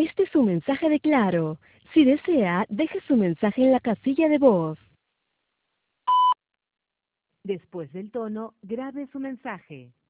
Este es un mensaje de Claro. Si desea, deje su mensaje en la casilla de voz. Después del tono, grabe su mensaje.